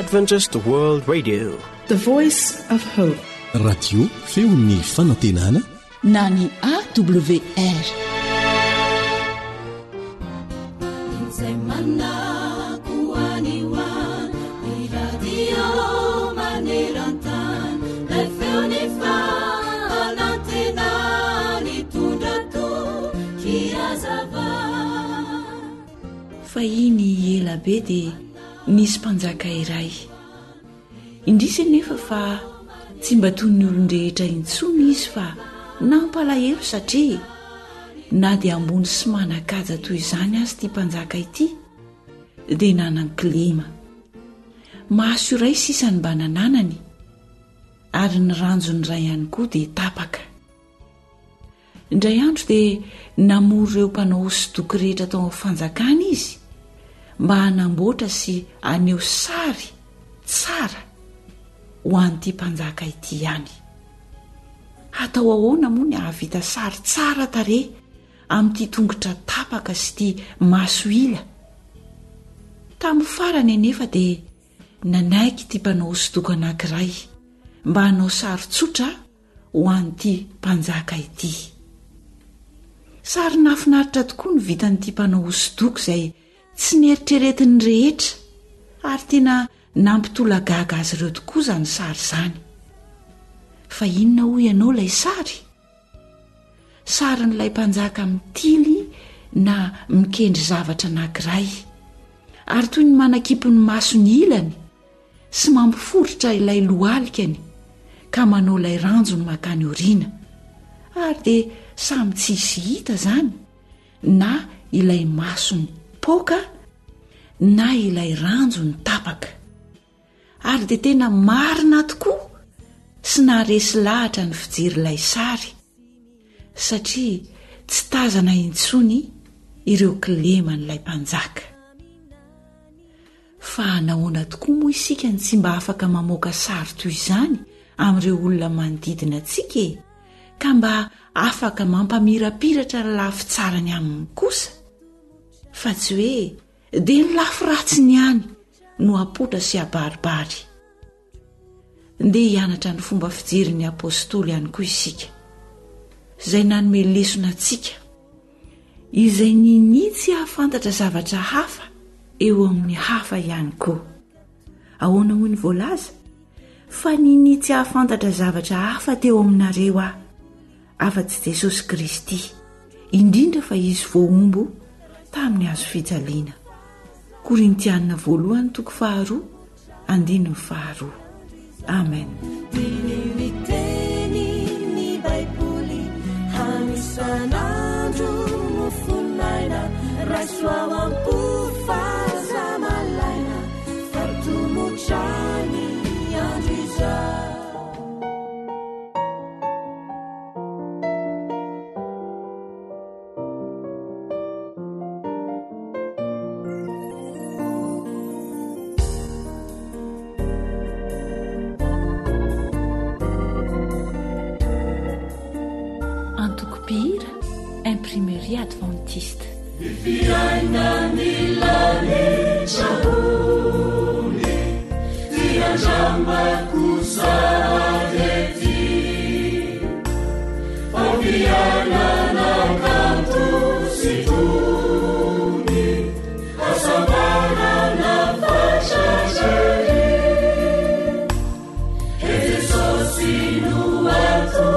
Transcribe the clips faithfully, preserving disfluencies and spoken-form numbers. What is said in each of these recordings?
Adventist World Radio, the voice of hope. Radio feon'ny fanantenana na ny A W R. Fa iny ela be dia nisy mpanjaka iray indrisy nefa fa tsy mba toy ny olon-drehetra intsony izy fa nampalahelo satria na dia ambony sy manan-kaja toy izany azy ity mpanjaka ity dia nanan-kilema mahaso iray sisany mba nananany ary ny ranjony iray ihany koa dia tapaka. Indray andro dia namory ireo mpanao hosodoko rehetra tao amin'ny fanjakana izy mba hanamboatra sy aneho sary tsara ho an'ity mpanjaka ity ihany. Atao ahoana moa ny ahavita sary tsara tarehy amin'ity tongotra tapaka sy ity maso ila? Tamin'ny farany anefa dia nanaiky ity mpanao hosodoko anankiray mba hanao sary tsotra ho an'ity mpanjaka ity. Sary nafinaritra tokoa ny vitan'ity mpanao hosodoko izay tsy nieritreretiny rehetra ary tena nampitolagaga azy ireo tokoa izany sary izany. Fa inona hoy ianao ilay sary? Sarin'ilay mpanjaka mitily na mikendry zavatra anankiray ary toy ny manakipy ny masony ilany sy mampiforotra ilay lohalikany ka manao ilay ranjony makany oriana ary dia samy tsisy hita izany na ilay masony poka na ilay ranjony tapaka. Ary dia tena marina tokoa sy naharesy lahatra ny fijerilay sary satria tsy tazana intsony ireo kileman'ilay mpanjaka. Fa nahoana tokoa moa isika ny tsy mba afaka mamoaka sary toy izany amin'ireo olona manodidina antsika ka mba afaka mampamirapiratra ny lafy tsarany aminy kosa, fa tsy hoe dia ny lafy ratsiny ihany no apotra sy abaribary. Ndeha hianatra ny fomba fijery ny apôstôly ihany koa isika izay nanome lesona antsika izay ninitsy hahafantatra zavatra hafa eo amin'ny hafa ihany koa. Ahoana moa ny voalaza? Fa ninitsy hahafantatra zavatra hafa teo aminareo aho afa-tsy Jesosy Kristy, indrindra fa izy voaombo tamin'ny hazo fijaliana. Korintianina voalohany toko faharoa andininy faharoa. Amen. Miteny baiboly hanisanandro mofonaina rasoavampo fazamalaina fatomotrany andriza. Imprimerie Adventiste. Fiaina milani chabuni Fianjama kusareti Fiana na kantu situni Asabana na fachajeri Ezesosinu watu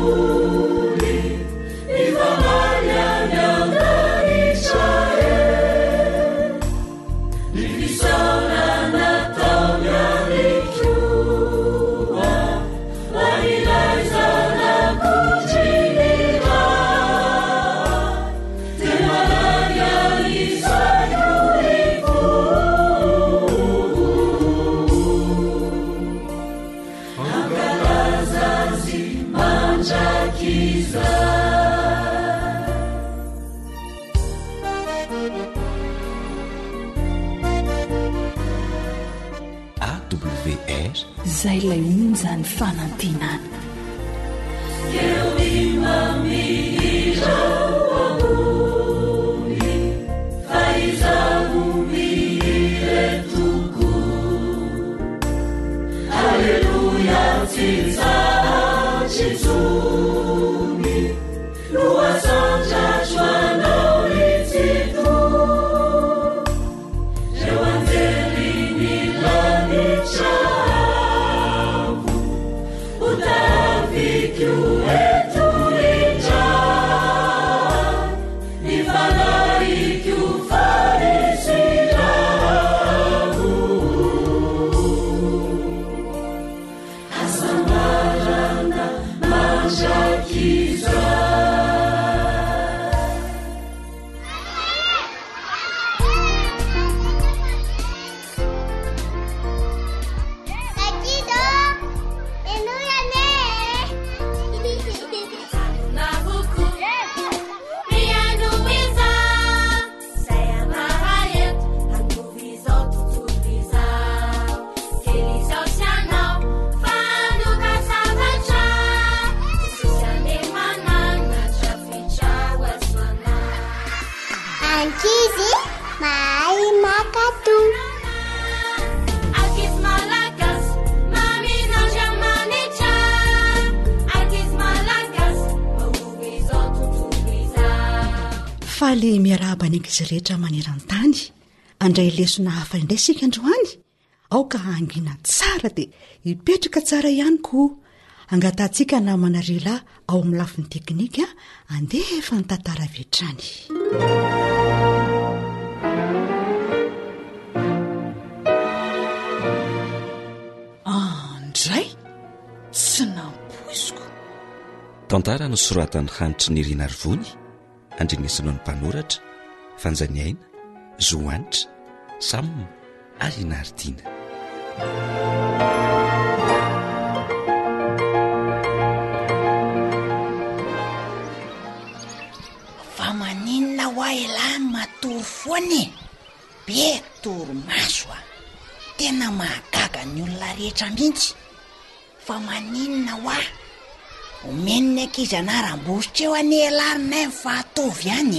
Iva Maria, A W R zay lay onjany fanantenana faly miarahaba ny ankizy rehetra maneran-tany andray lesona hafa indray sika androany aoka angina tsara dia hipetraka tsara ihany koa angatantsika namanarela ao amin'ny lafin'ny teknika andeha efa ny tantara vetrany andray sy nampoiziko tantara no soratany hanitry ny Irina Rivony andrenesanao ny mpanoratra fanjaniaina zoanitra samina ary naritina fa maninona hoa elany matory foany be toromaso a tena mahagaga ny olona rehetra mihitsy fa maninona hoa omeniny ankizy anaram-bositra eo any elarinay fahatovy ihany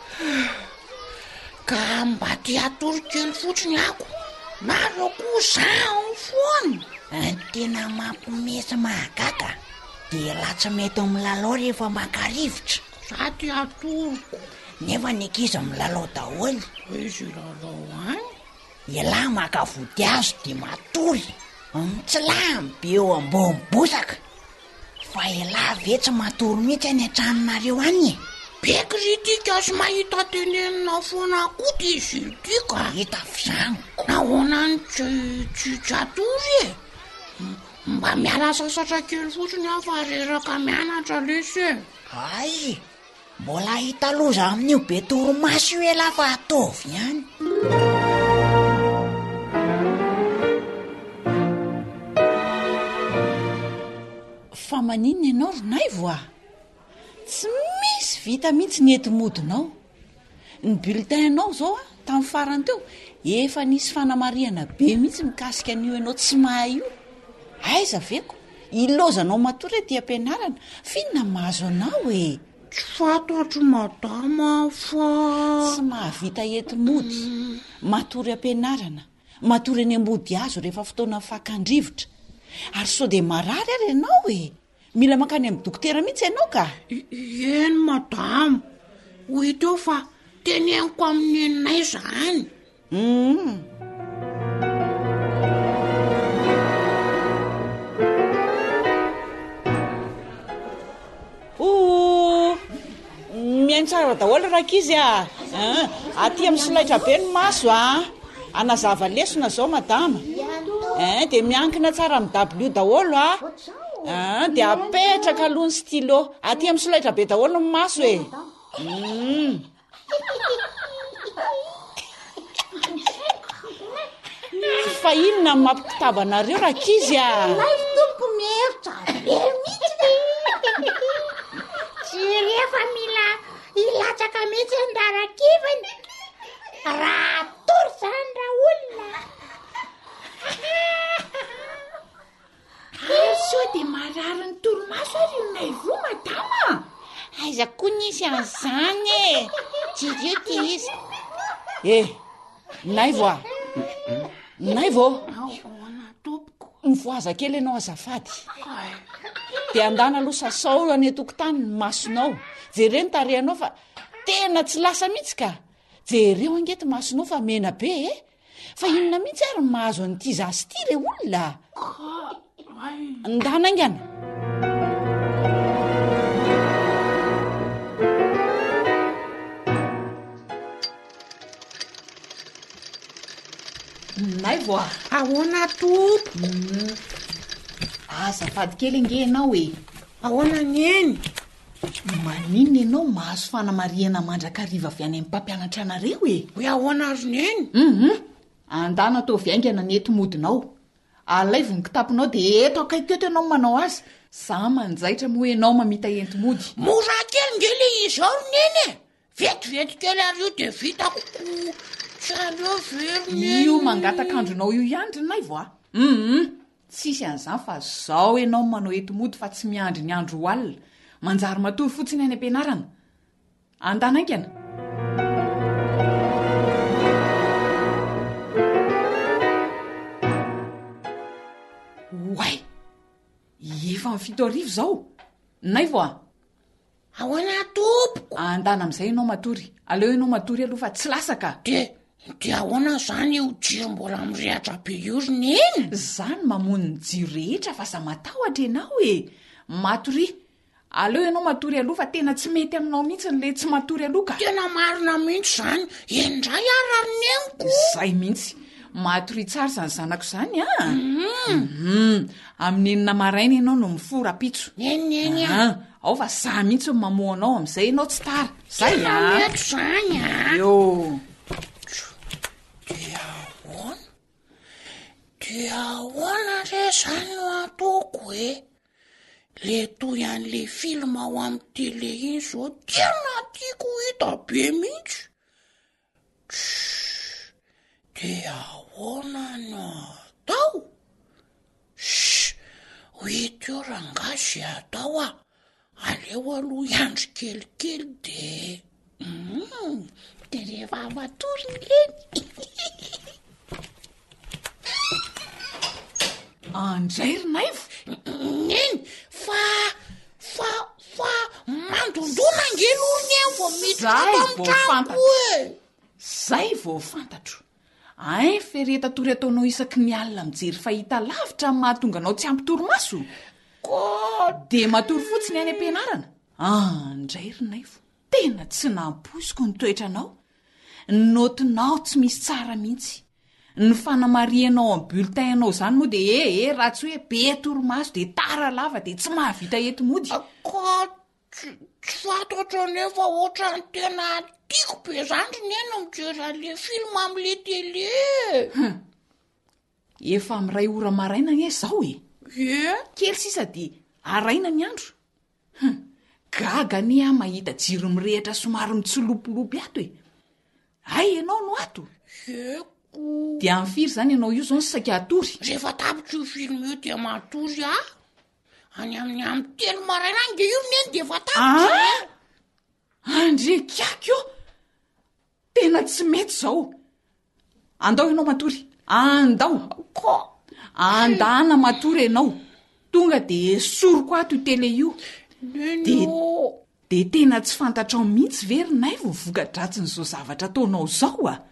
ka mba ty atory kely fotsiny ako na ro koa zaho foany ny tena mampimesy mahagaga dia latsa mety ao milalao rehefa makarivotra za ty atoriko nefa ny ankizy milalao daholo izy lalao any elahy makavody azo dia matory mitsilahany be eo ambony bosaka fa elahy vetsy matory mihitsy any an-tranonareo any bekiritika sy mahita tenenina foana koa ty izy tika hita fizaniko nahoanany tsy tsy tsy atory e mba miala sasatra kely fotsiny afa reraka mianatra lesy e ay mbola hita loza amin'io be toromaso io elahy fa atovy ihany fa maninona ianao ronay voa tsy misy vita mihitsy ny entimodinao ny bulletin anao zao a tamin'ny farany teo efa nisy fanamariana be mihitsy mikasika an'io ianao tsy mahay io aiza veko ilozanao matory ty ampianarana finona mahazo anao e tsy fantatro madama fa tsy mahavita entimody matory ampianarana matory any ambody azo rehefa fotoana fakandrivotra ary so dia marary ary ianao e mila mankany amin'ny dokotera mihitsy ianao ka eny madama hoito eo fa teneniko amin'ny eninay zany mm. o miaino tsara daholo rakizy a aty amin'ny solaitra be ny maso a anazava lesona zao madama Eh, dia miankina tsara amin'ny W daholo a ah, dia apetraka aloha ny stylo aty amin'ny solaitra be daholo ny maso e mm. fa inona ny mampikitabanareo rakizy a tompo mihevitra be mihitsy fa mila ilatsaka mihitsy andarakivany raha tory zany raha olona so dia marary ny torimaso ary ionay vo madama aiza koa nisy an'izany e tsidio ty izy eh nay vo a nay vo ahoana tompoko mivoaza kely ianao azafady dia andana aloha sasao any atokotany ny masonao jereo ny tarehanao fa tena tsy lasa mihitsy ka jereo angety masonao fa mena be e fa inona mihitsy ary mahazo an'ity zasy ty le olona ndana angana nay vo a ahoana tompo azafady kely ange ianao e ahoana nyeny maninona ianao mahazo fanamariana mandrakariva avy any amin'ny mpampianatra anareo e hoe ahoana azy nyeny mhm andana tao viaingana ny etomodinao alaivo ny kitapinao dia eto akaiketo ianao manao azy za manjaitra moa ianao mamita entomody mora kely ngely izy ao neny e vetivety kely ary io dia vitako tsareo veriny io mangatakandronao io iandry nay vo a mhm tsisy an'izany fa zao ianao manao etomody fa tsy miandry ny andro ho alina manjary matory fotsiny any am-pianarana andana aingana way efa ny fito arivo zao nay vo a ahoana tompoko andana amin'izay ianao matory aleo ianao matory aloha fa tsy lasaka de de ahoana zany io jiro mbola mirehatra be io ry neny zany mamony ny jiro rehetra fa za matahotra ianao e matory aleo ianao matory aloha fa tena tsy mety aminao mihitsy nyle tsy matory aloha ka tena marina mihitsy zany endray ary ary neniko zay mihitsy matory tsara zany zanako zany a mhm amin'ny enina maraina ianao no miforapitso nenyneny a ao fa za mihitsy mamoanao amin'izay ianao tsy tara zay a mety zany a eo dia ahoana dia ahoana re zany no atoko e le toy an'le filma ao amin'ny tele iny zao tena tiako hita be mihitsy dia ahoana no atao hoito eo rangasy atao a aleo aloha iandry kelikely de de rehefa matoriny leny andray ry naivo neny fa fa fa mandondona ngelony en vo miditra zay vo fantatro ay feretatory ataonao isaky ny alina mijery fahita lavitra mahatonga anao tsy ampitoromaso ko de matory fotsiny any am-pianarana andray ry naivo tena tsy namposiko ny toetranao notinao tsy misy tsara mihitsy ny fanamarianao amin'ny bulletin anao zany moa de e e raha tsy hoe be toromaso de tara lava de tsy mahavita etomody ko tsy fatatra nefa ohatra ny tena tiako be zany neno mijery an'le filma amin'le tele efa miray ora maraina nge zao e e kely sisa de araina ny andro gaga ny a mahita jiro mirehitra somary mitsolopolopy ato e ay ianao no ato eko de amin'ny firy zany ianao io zao ny saika atory rehefa tapitra io filma io dia matory a any amin'ny amin'ny telo maraina any de io neny de efa tapitra andrekiako io tena tsy mety zao andao ianao matory andao ko andana matory ianao tonga de soroko ato io tele io de de tena tsy fantatrao mihitsy verynay vo voka-dratsiny zao zavatra ataonao zao a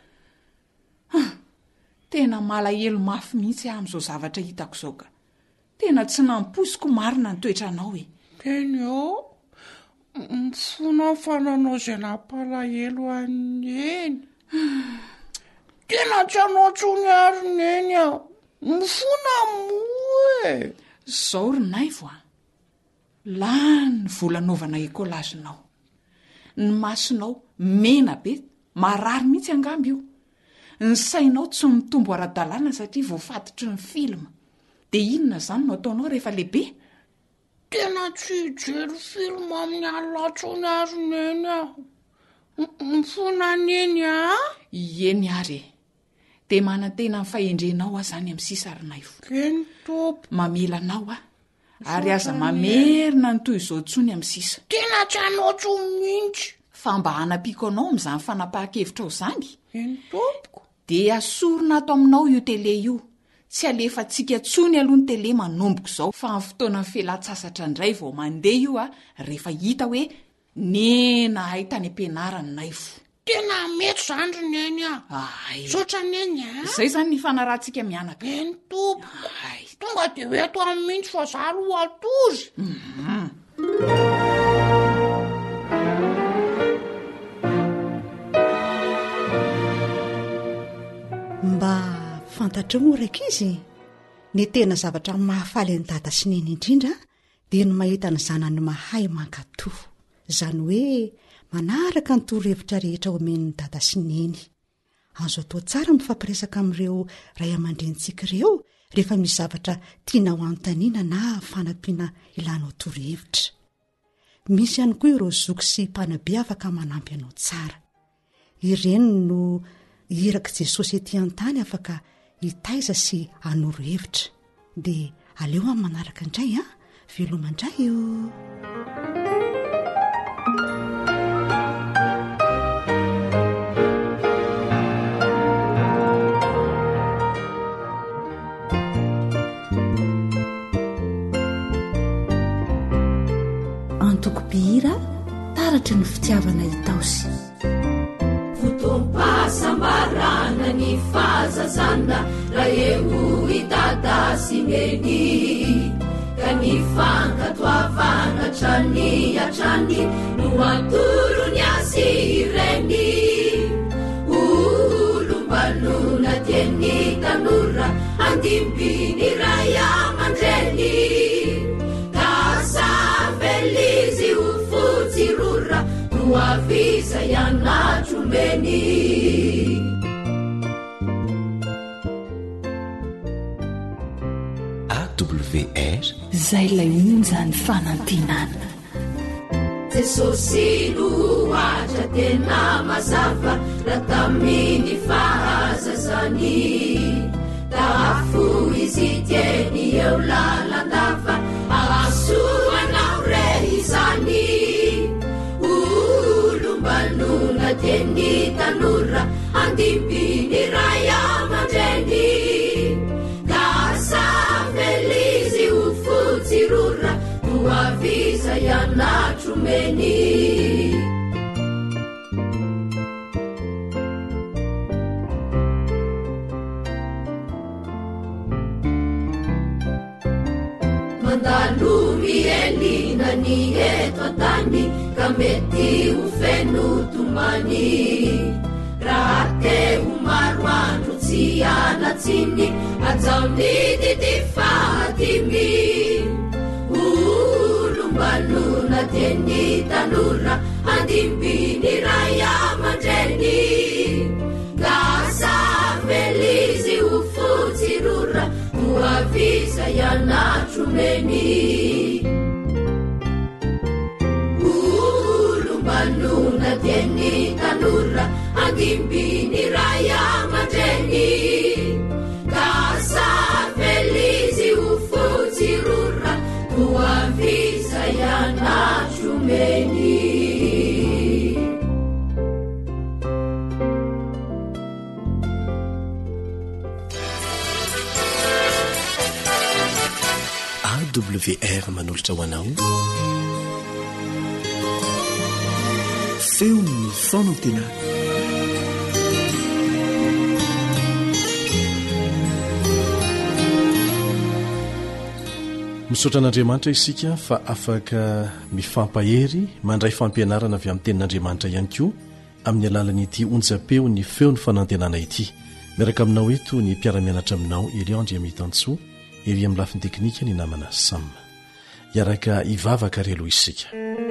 tena malahelo mafy mihitsy amin'izao zavatra hitako zao ka tena tsy namposiko marina ny toetranao e teny ao mifona fananao zay nampalahelo anyeny tena tsy anao tsony ary neny a mifona moe zao ry naivo a lany volanaovana ekolazinao ny masonao mena be marary mihitsy angamby io ny sainao tsy mitombo ara-dalàna satria voafatotry ny filma de inona zany no ataonao rehefa lehibe tena tsy hijery film amin'ny alatsony ary neny aho. Mifona neny a? Ieny ary de manantena ny fahendrenao a zany amin'ny sisarinay fo. Eny topo. Mamelanao a ary aza mamerina ny toy izao tsony amin'ny sisa. Tena tsy anao tsony mihitsy. Fa mba hanapiko anao amin'izany fanapahan-kevitra ao zany. Eny topoko. De asorina ato aminao io tele io. Tsy alefantsika tsony aloha ny tele manomboko izao fa amin'ny fotoana ny fialan-tsasatra indray vao mandeha io a rehefa hita hoe nena ahitany ampianarany nay fo. Tena mety zany ry neny a. Ay. Sotra neny a. Izay zany ny fanarahantsika mianaka. Eny topo. Ay. Tonga de hoe ato amin'ny mihitsy fa za aloha atozy. Mhm. Mba fantatra moa raika izy ny tena zavatra mahafaly ny dada sy neny indrindra dia ny mahita ny zanany mahay mankatoho, izany hoe manaraka ny torohevitra rehetra omen'ny dada sy neny. Azo atao tsara mifampiresaka amin'ireo ray aman-drentsika ireo rehefa misy zavatra tiana ho anontaniana na fanampiana ilanao torohevitra. Misy ihany koa ireo zoky sy mpanabe afaka manampy anao tsara. Ireny no iraka Jesosy ety an-tany afaka hitaiza sy hanoro hevitra. Dia aleo amin'ny manaraka indray a, velomandray io. Antoko-pihira taratry ny fitiavana hitaosy. Fotom-pahasambarana ny fahazazana raha eo idada sy neny, ka ny fankatoavana trany atrany no atorony azy ireny. Olombalona tieny tanora andimbiny ray aman-dreny, ka savelizy ho fotsirora no avisa ianatromeny. A W R Zay lay onjany fanantinana. Jesosy no atra tena mazava raha tamin'ny fahazazany, tafo izy tieny eo lalandava ahasoanao re izany. Olombalona tieny tanora andimbiny ray aman-dreny, ka savelizy ho fotsirora no avisa ianatromeny. Mandalo mielina ny eto an-tany ka mety ho feno tomany, raha te ho maro andro tsy anatsiny ajaony didi fahatimy. Olombalona tieny tanora andimbiny ray aman-dreny, ka savelizy ho fotsirora no avisa ianatromeny. Olombalona tieny tanora andimbiny ray aman-dreny, ka savelizy ho fotsirora no avisa ianatromeny. A W R manolotra ho anao feony ny fono tena. Misaotra an'Andriamanitra isika fa afaka mifampahery mandray fampianarana avy amin'ny tenin'Andriamanitra ihany koa amin'ny alalan'ity onjapeo ny feony fanantenana ity. Miaraka aminao eto ny mpiara-mianatra aminao Eliandre Mitantsoa, ery amin'ny lafiny teknika ny namana Sam. Iaraka ivavaka ry aloha isika.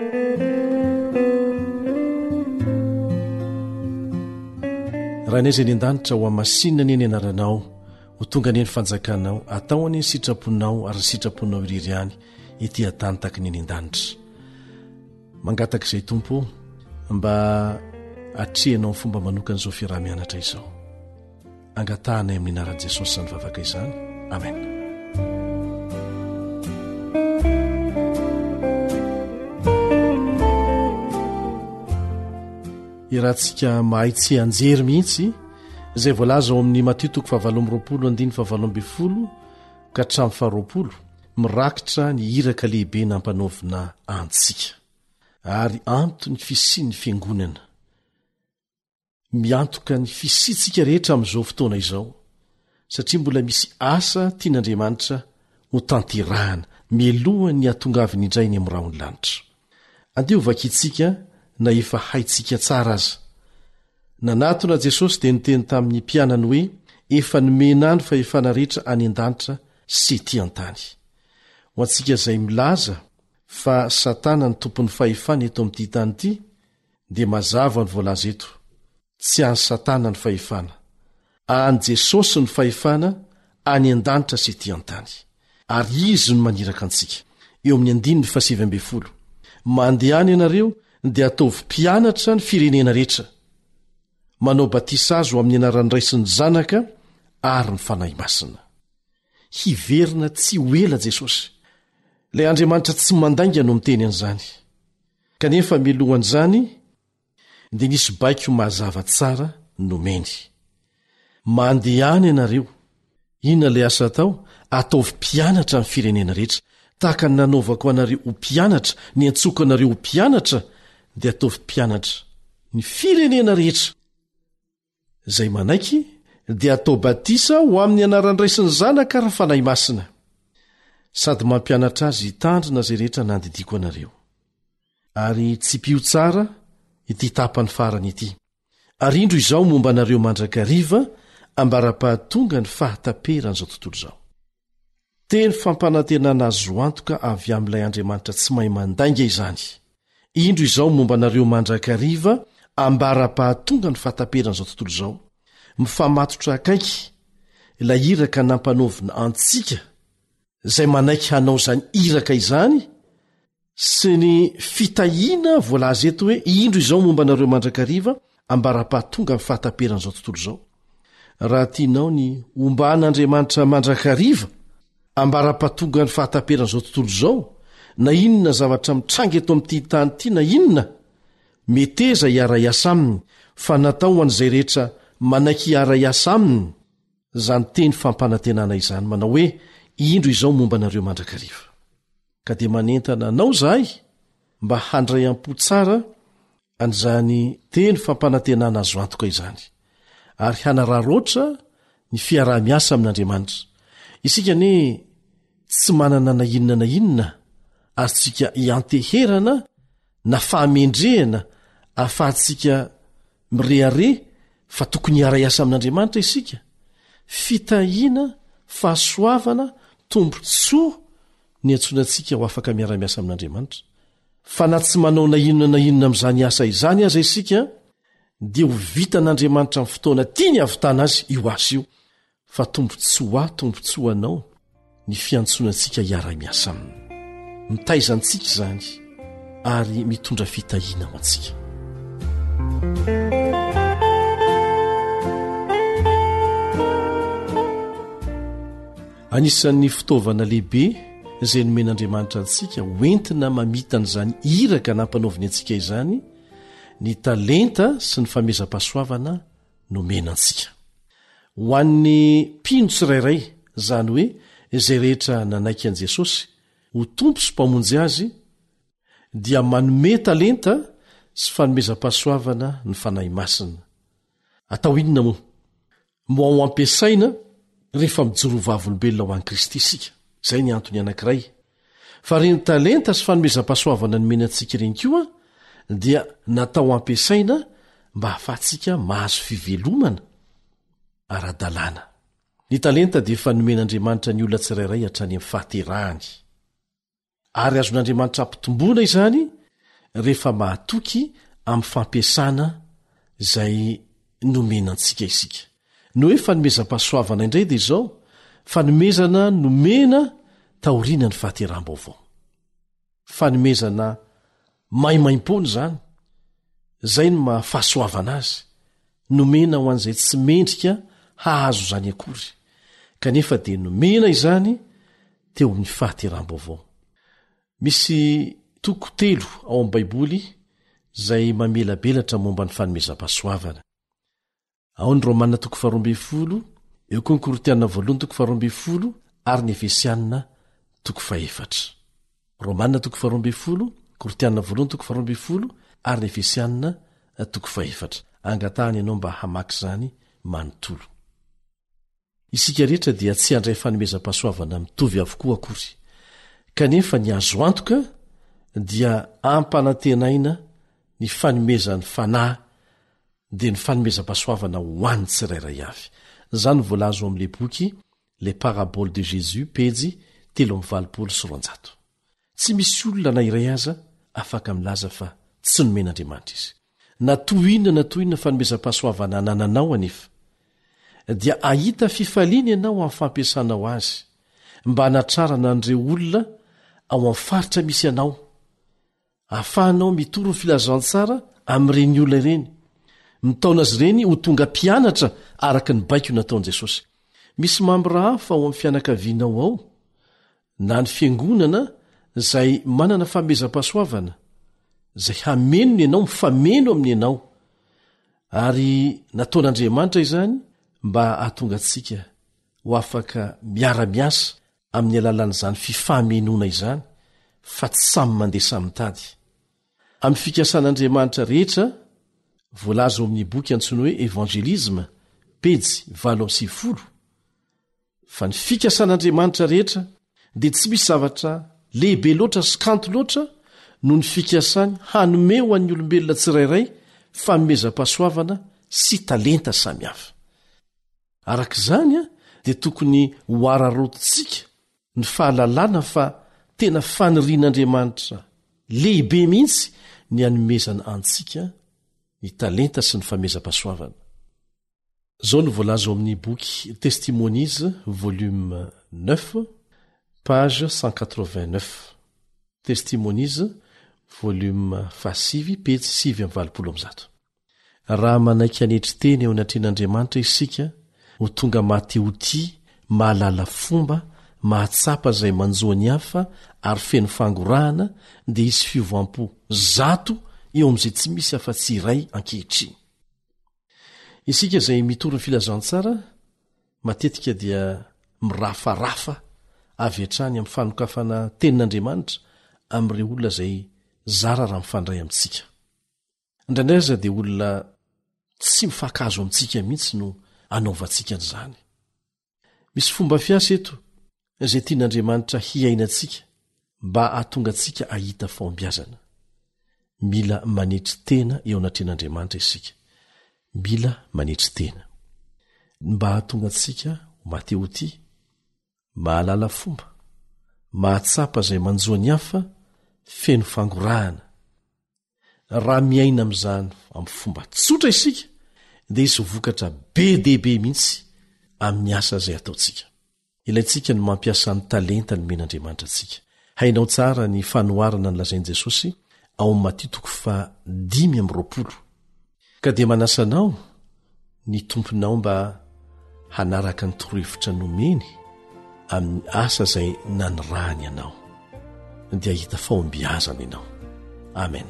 Raha nay izay ny an-danitra ho amasinina ny eny anaranao ho tonga ny eny fanjakanao, atao any ny sitraponao ary ny sitraponao iriry any ity atany taky ny eny an-danitra. Mangataka izay tompo mba atrehanao ny fomba manokan'izao fiaraha-mianatra izao. Angatahana amin'ny anaran'i Jesosy sy ny vavaka izany. Amen. Irahantsika mahay tsy anjery mihitsy izay voalaza ao amin'ny Matio toko fahavalo amby roapolo andiny fahavalo amby folo ka hatramin'ny faharoapolo, mirakitra ny iraka lehibe nampanaovina antsika ary anto ny fisian'ny fiangonana. Miantoka ny fisiantsika rehetra amin'izao fotoana izao satria mbola misy asa tian'Andriamanitra ho tanterahana mialohan'ny ny atongaviny indray ny amin'ny rahony lanitra. Andeha ho vakiantsika na efa haintsika tsara aza. Nanatona Jesosy dia niteny tamin'ny mpianany hoe efa nomena ny fahefana rehetra any an-danitra sy ety an-tany. Ho antsika izay milaza fa Satana ny tompon'ny fahefana eto amin'ity tany ity dia mazava ny voalaza eto. Tsy any Satana ny fahefana, any Jesosy ny fahefana any an-danitra sy ety an-tany. Ary izy no maniraka antsika. Eo amin'ny andininy fahasivy amby folo. Mandehany ianareo dia ataovy mpianatra ny firenena rehetra, manao batisa azy ho amin'ny anaran'ny Ray sy ny Zanaka ary ny fanahy masina. Hiverina tsy ho ela Jesosy. Ilay Andriamanitra tsy mandainga no miteny an'izany. Kanefa mialohan'izany dia nisy baiko mazava tsara nomeny. Mandehany ianareo. Inona ilay asa atao? Ataovy mpianatra ny firenena rehetra. Tahaka ny nanaovako anareo ho mpianatra, ny antsoko anareo ho mpianatra, dia ataovy mpianatra ny firenena rehetra. Zay manaiky dia atao batisa ho amin'ny anaran'ny Ray sy ny Zanaka ary fanahy masina. Sady mampianatra azy hitandrina zay rehetra nandidiko anareo. Ary tsy pio tsara ity tapany farany ity. Ary indro izao momba anareo mandrakariva ambara-pahatonga ny fahataperan'izao tontolo izao. Teny fampanantenana azo antoka avy amin'ilay Andriamanitra tsy mahay mandainga izany. Indro izao momba anareo mandrakariva ambara-pahatonga ny fahataperan'izao tontolo izao. Mifamatotra akaiky ilay iraka nampanaovina antsika, izay manaiky hanao izany iraka izany, sy ny fitahiana voalaza eto hoe indro izao momba anareo mandrakariva ambara-pahatonga ny fahataperan'izao tontolo izao. Raha tianao ny omban'Andriamanitra mandrakariva ambara-pahatonga ny fahataperan'izao tontolo izao, na inona zavatra mitranga eto amin'ity tany ity na inona, meteza hiara-iasa aminy, fa natao ho an'izay rehetra manaiky hiara-iasa aminy. Zany teny fampanantenana izany manao hoe indro izao momba anareo mandrakariva. Ka dia manentana anao zahay mba handray am-po tsara an'izany teny fampanantenana azo antoka izany, ary hanararoatra ny fiaraha-miasa amin'Andriamanitra. Isika ne tsy manana na inona na inona ary tsika hianteherana na fahamendrehana ahafahantsika mirehare fa tokony hiara-iasa amin'Andriamanitra isika. Fitahiana, fahasoavana, tombontsoa ny antsoina antsika ho afaka miara-miasa amin'Andriamanitra. Fa na tsy manao na inona na inona amin'izany asa izany aza isika, dia ho vitan'Andriamanitra amin'ny fotoana tiany havitana azy io asa io. Fa tombontsoa tombontsoa anao ny fiantsonantsika hiara-miasa aminy. Mitaizantsika izany ary mitondra fitahiana ho antsika. Anisan'ny fitaovana lehibe izay nomen'Andriamanitra antsika hoentina mamitan'izany iraka nampanaoviny antsika izany, ny talenta sy ny famezam-pahasoavana nomena antsika. Ho an'ny mpino tsirairay, zany hoe izay rehetra nanaiky an'i Jesosy ho tompo sy mpamonjy azy, dia manome talenta sy fanomezam-pahasoavana ny fanahy masina. Atao inona moa? Moa ho ampiasaina rehefa mijoro vavolombelona ho an'i Kristy isika. Zay ny antony anankiray. Fa reny talenta sy fanomezam-pahasoavana nomena antsika ireny koa dia natao ampiasaina mba hahafahantsika mahazo fivelomana ara-dalàna. Ny talenta dia efa nomen'Andriamanitra ny olona tsirairay hatrany amin'ny fahaterahany. Ary azon'Andriamanitra ampitomboana izany rehefa mahatoky amin'ny fampiasana izay nomena antsika isika. No hoe fanomezam-pahasoavana indray dia izao, fanomezana nomena taoriana ny fahateram-baovao. fanomezana maimaim-pony zany zay no mahafahasoavana azy nomena ho an'izay tsy mendrika hahazo zany akory kanefa dia nomena izany teo amin'ny fahateram-baovao. Misy toko telo ao amin'ny baiboly zay mamelabelatra momba ny fanomezam-pahasoavana. Ao ny Romanina toko faharoambe folo, eo koa ny Koritianina voalohany toko faharoambe folo ary ny Efesianina toko faefatra. Romanina toko faharoambe folo, Koritianina voalohany toko faharoambe folo ary ny Efesianina toko faefatra. Angatahany ianao mba hamaky zany manontolo. Isika rehetra dia tsy handray fanomezam-pahasoavana mitovy avokoa akory. Kanefa ny azo antoka dia ampanantenaina ny fanomezan'ny fanahy dia ny fanomezam-pahasoavana ho an'ny tsirairay avy. Zany voalazo amin'le boky Les Paraboles de Jésus, pejy telo amby valopolo sy roanjato. Tsy misy olona na iray aza afaka milaza fa tsy nomen'Andriamanitra izy. Na toinona na toinona fanomezam-pahasoavana nananao anefa dia ahita fifaliana ianao amin'ny fampiasanao azy mba hanatrarana an'ireo olona ao amin'ny faritra misy ianao, ahafahanao mitoro ny filazantsara amin'ireny olona ireny, mitaona azy ireny ho tonga mpianatra araka ny baiko nataon'i Jesosy. Misy mambora hafa ao amin'ny fianakavianao ao na ny fiangonana zay manana fanomezam-pahasoavana zay hameno ny ianao, mifameno amin'ny ianao, ary nataon'Andriamanitra izany mba hahatonga antsika ho afaka miara-miasa amin'ny alalan'izany fifahamenona izany fa tsy samy mandeha samy tady. Amin'ny fikasan'Andriamanitra rehetra voalazo amin'ny boky antsoina hoe Evangelisme, pejy valo amby sivifolo, fa ny fikasan'Andriamanitra rehetra dia tsy misy zavatra lehibe loatra sy kanto loatra no ny fikasany hanome ho an'ny olombelona tsirairay fanomezam-pahasoavana sy talenta samihafa. Arak'izany a dia tokony ho ararotontsika ny fahalalana fa tena fanirian'Andriamanitra lehibe mihitsy ny hanomezana antsika ny talenta sy ny fanomezam-pahasoavana. Zao no voalazo amin'ny boky Testimonise volume neuf page cent quatre-vingt-neuf. Testimonise volume fasivy pejy sivy amby valopolo amby zato. Raha manaiky anetry teny eo anatrehan'Andriamanitra isika ho tonga mahatehotia, mahalala fomba, mahatsapa zay manjoany hafa ary feno fangorahana dia isy fiovoam-po zato eo amin'izay tsy misy afa-tsy iray ankehitriny. Isika zay mitoro ny filazantsara matetika dia mirafarafa avy hatrany amin'ny fanokafana tenin'Andriamanitra amin'ireo olona zay zara raha mifandray amintsika. Indraindray aza dia olona tsy mifakazo amintsika mihitsy no anaovantsika an'izany. Misy fomba fiasa eto izay tian'Andriamanitra hiainantsika mba hahatonga antsika ahita fahombiazana. Mila manetry tena eo anatrehan'Andriamanitra isika. Mila manetry tena mba hahatonga antsika matehotia, mahalala fomba, mahatsapa izay manjoany hafa, feno fangorahana. Raha miaina amin'izany amin'ny fomba tsotra isika dia izy vokatra be dehibe mihitsy amin'ny asa izay ataontsika. Ilaintsika no mampiasa ny talenta ny men'Andriamanitra antsika. Hainao tsara ny fanoharana ny lazain'i Jesosy ao amin'ny Matthieu toko faha dimy amby roapolo. Ka dia manasanao ny tomponao mba hanaraka ny torohevitra nomeny amin'ny asa izay nanirahany ianao dia hita fahombiazana ianao. Amen.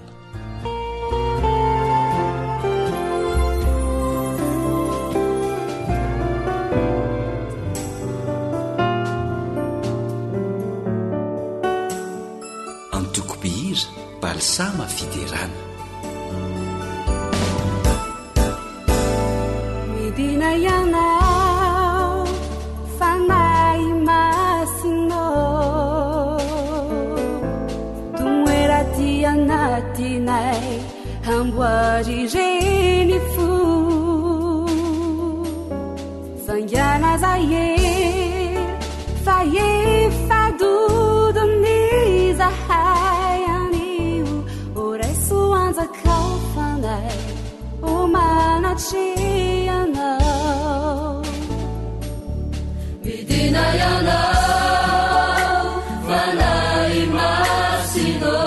Antoko-pihira Balsama Fiderana. Medina ianao fanahy masinao, tomoera ty anatinay hamboary reny fo, vangana zahery fa efadodony zahay anio, o raiso anjakao fanay o manatry ianao. Medina ianao fanahy masinao,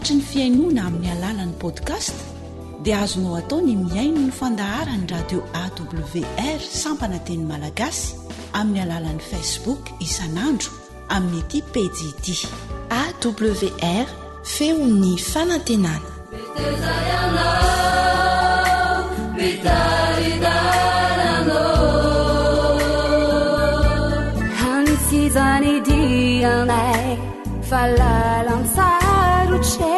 mahafinaritra ny fiainoana amin'ny alalan'ny podcast dia azonao atao ny miaino ny fandaharany radio awr sampana teny malagasy amin'ny alalan'ny facebook isanandro amin'ny ity pejity awr feon'ny fanantenana. Hanisizany dianay falalansaroche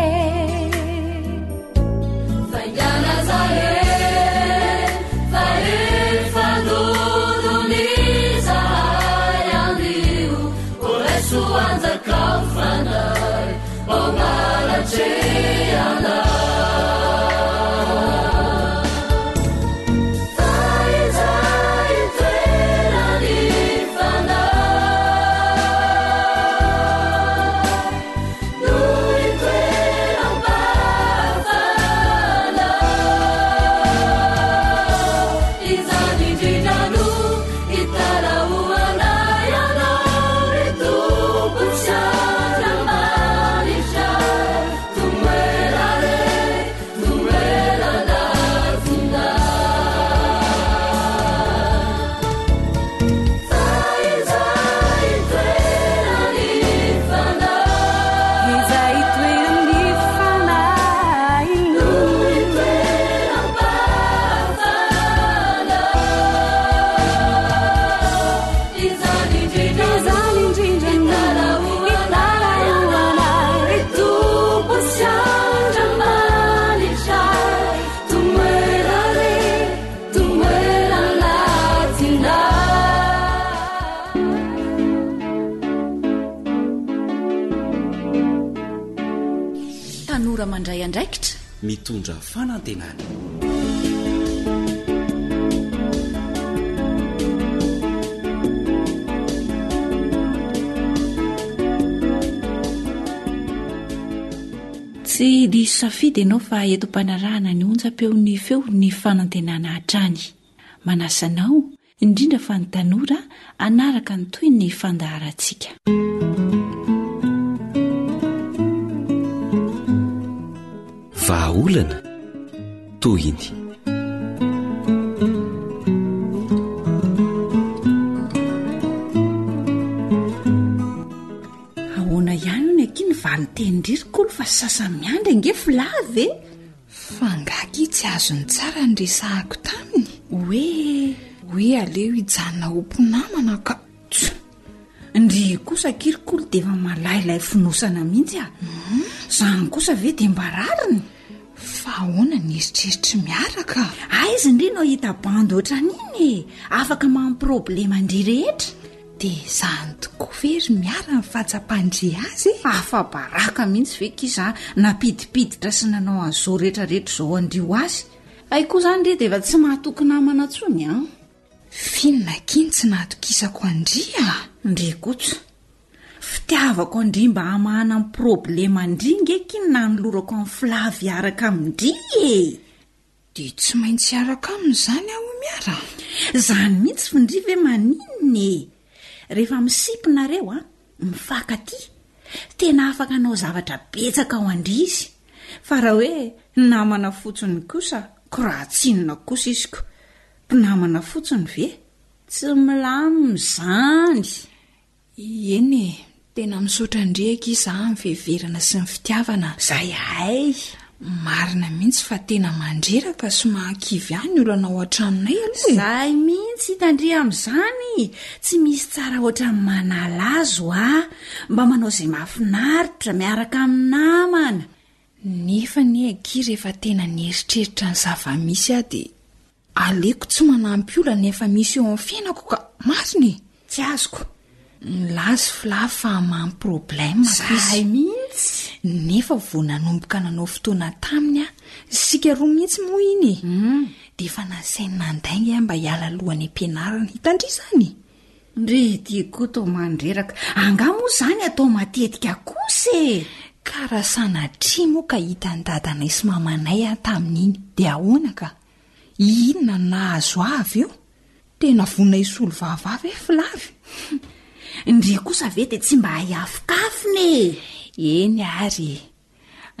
faingana zahe fahe fadodoni zahay andiu oresu anzakao fanay omalaceana mandray andraikitra mitondra fanantenana. tsy diso safidy ianao fa eto mpanarahana ny onja-peon'ny feo ny fanantenana hatrany manasanao indrindra fa ny tanora anaraka ny toy ny fandaharantsika. vahaolana tohiny ahoana ihany ny akiny valytenydririkolo fa sasa miandry nge filavy e fangaky tsy azony tsara ny resahako taminy hoe hoe aleo hijanona omponamana ka ndry kosa kirikolo dia efa malailay finosana mihitsy a zany kosa ve dia mbarariny fa ahoana ny eritreritra miaraka aizy indri nao hita bando ohatran'iny afaka mamproblema ndry rehetra dia zany tokoa very miara ny fahatsapandry azy afa-baraka mihitsy ve kiza napidipiditra sy nanao an'izao rehetrarehetra izao andrio azy ay koa zany re dia efa tsy mahatoky namana ntsony a finona kiny tsy nahatokisako andria ndre kotsa fitiavako andry mba hamahana amin'ny problema andry ngekiny na nolorako amin'ny filavy araka amindry e dia tsy maintsy araka amin'izany aho miara zany mihitsy findry ve maninony rehefa misipinareo a mifankaty tena afaka anao zavatra betsaka ao andry izy fa raha hoe namana fotsiny kosa korahatsinona kosa iziko mpinamana fotsiny ve tsy milamina zany eny e tena misaotra ndreka iza amin'ny fiheverana sy ny fitiavana zay ay marina mihitsy fa tena mandreraka sy mahakivy ihany olana ao an-tranonay aloha zay mihitsy hitandry amin'izany tsy misy tsara ohatran'ny manalazo a mba manao izay mahafinaritra miaraka amin'ny namana nefa ny agy rehefa tena nieritreritra ny zava-misy aho dia aleko tsy manampy olana efa misy eo amin'ny fiainako ka mariny tsy azoko lazy filafy fa mamy problema zay mihitsy nefa vo nanomboka nanao fotoana taminy a sika roa mihitsy moa iny mm. dia efa nasainy nandainga mba hiala alohan'ny ampianarana hitandry zany ndre diako tao mandreraka angamo zany atao matetika kosa e ka raha sanatria moa ka hita ny dadanay sy mamanay a tamin'iny dia ahoana ka inona nahazo avy io tena vona isolo vavavy e filavy ndry kosa ve dia tsy mba hiafokafony eny ary